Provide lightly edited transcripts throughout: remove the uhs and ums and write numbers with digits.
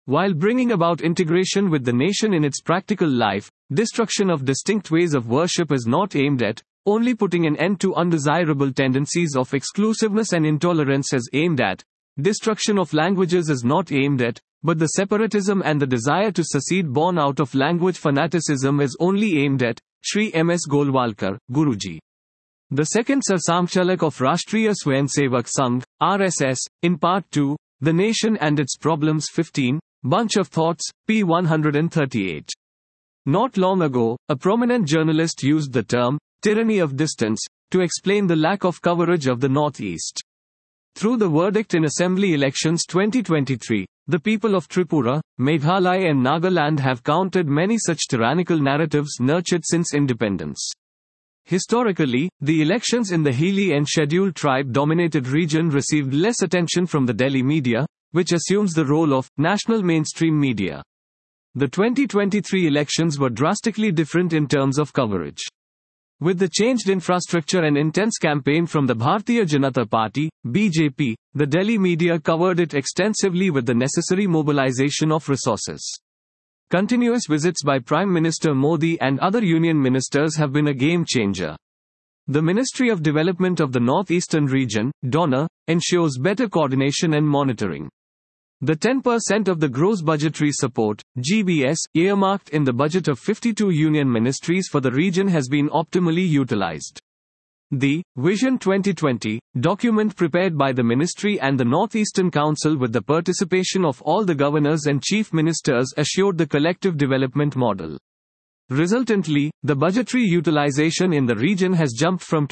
While bringing about integration with the nation in its practical life, destruction of distinct ways of worship is not aimed at. Only putting an end to undesirable tendencies of exclusiveness and intolerance is aimed at. Destruction of languages is not aimed at, but the separatism and the desire to secede born out of language fanaticism is only aimed at. Shri M.S. Golwalkar, Guruji. The second Sarsamchalak of Rashtriya Swayamsevak Sangh, RSS, in Part 2, The Nation and Its Problems 15, Bunch of Thoughts, p. 138. Not long ago, a prominent journalist used the term, tyranny of distance, to explain the lack of coverage of the Northeast. Through the verdict in Assembly elections 2023, the people of Tripura, Meghalaya and Nagaland have countered many such tyrannical narratives nurtured since independence. Historically, the elections in the Hili and Scheduled Tribe-dominated region received less attention from the Delhi media, which assumes the role of national mainstream media. The 2023 elections were drastically different in terms of coverage. With the changed infrastructure and intense campaign from the Bharatiya Janata Party, BJP, the Delhi media covered it extensively with the necessary mobilization of resources. Continuous visits by Prime Minister Modi and other union ministers have been a game changer. The Ministry of Development of the Northeastern Region, DONA, ensures better coordination and monitoring. The 10% of the gross budgetary support, GBS, earmarked in the budget of 52 union ministries for the region has been optimally utilized. The Vision 2020 document prepared by the ministry and the Northeastern Council with the participation of all the governors and chief ministers assured the collective development model. Resultantly, the budgetary utilization in the region has jumped from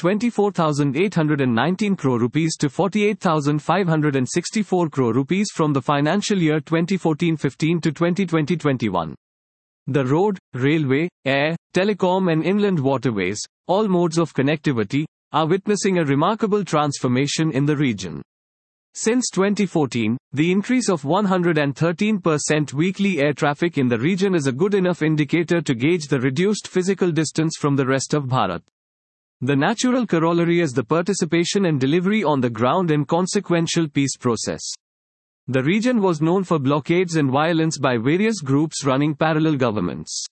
24,819 crore rupees to 48,564 crore rupees from the financial year 2014-15 to 2020-21. The road, railway, air, telecom and inland waterways, all modes of connectivity, are witnessing a remarkable transformation in the region. Since 2014, the increase of 113% weekly air traffic in the region is a good enough indicator to gauge the reduced physical distance from the rest of Bharat. The natural corollary is the participation and delivery on the ground and consequential peace process. The region was known for blockades and violence by various groups running parallel governments.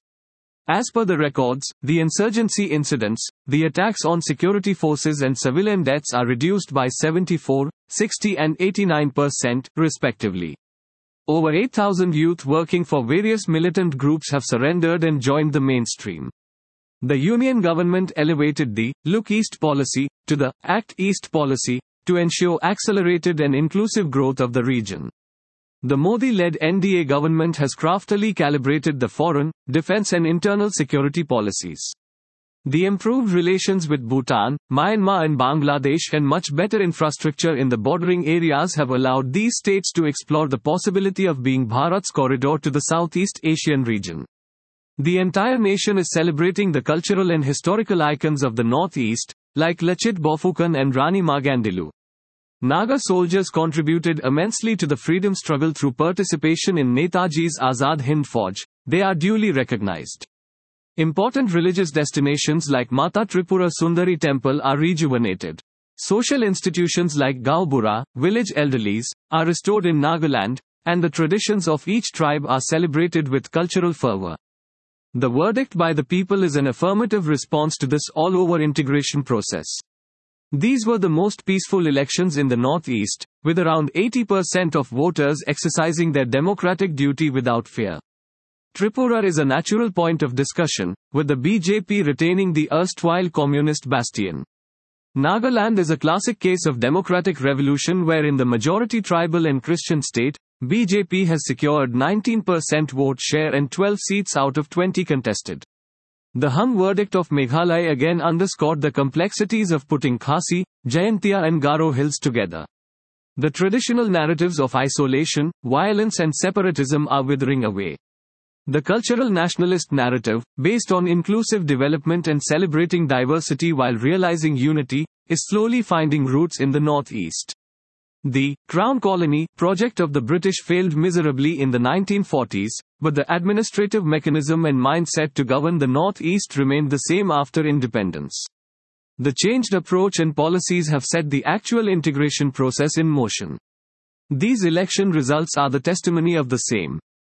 As per the records, the insurgency incidents, the attacks on security forces and civilian deaths are reduced by 74, 60 and 89%, respectively. Over 8,000 youth working for various militant groups have surrendered and joined the mainstream. The union government elevated the Look East policy to the Act East policy to ensure accelerated and inclusive growth of the region. The Modi-led NDA government has craftily calibrated the foreign, defense and internal security policies. The improved relations with Bhutan, Myanmar and Bangladesh and much better infrastructure in the bordering areas have allowed these states to explore the possibility of being Bharat's corridor to the Southeast Asian region. The entire nation is celebrating the cultural and historical icons of the Northeast, like Lachit Borphukan and Rani Magandilu. Naga soldiers contributed immensely to the freedom struggle through participation in Netaji's Azad Hind Fauj. They are duly recognized. Important religious destinations like Mata Tripura Sundari Temple are rejuvenated. Social institutions like Gaubura, village elderlies, are restored in Nagaland, and the traditions of each tribe are celebrated with cultural fervor. The verdict by the people is an affirmative response to this all-over integration process. These were the most peaceful elections in the Northeast, with around 80% of voters exercising their democratic duty without fear. Tripura is a natural point of discussion, with the BJP retaining the erstwhile communist bastion. Nagaland is a classic case of democratic revolution where in the majority tribal and Christian state, BJP has secured 19% vote share and 12 seats out of 20 contested. The hung verdict of Meghalaya again underscored the complexities of putting Khasi, Jaintia and Garo hills together. The traditional narratives of isolation, violence and separatism are withering away. The cultural nationalist narrative, based on inclusive development and celebrating diversity while realizing unity, is slowly finding roots in the Northeast. The Crown Colony project of the British failed miserably in the 1940s, but the administrative mechanism and mindset to govern the Northeast remained the same after independence. The changed approach and policies have set the actual integration process in motion. These election results are the testimony of the same.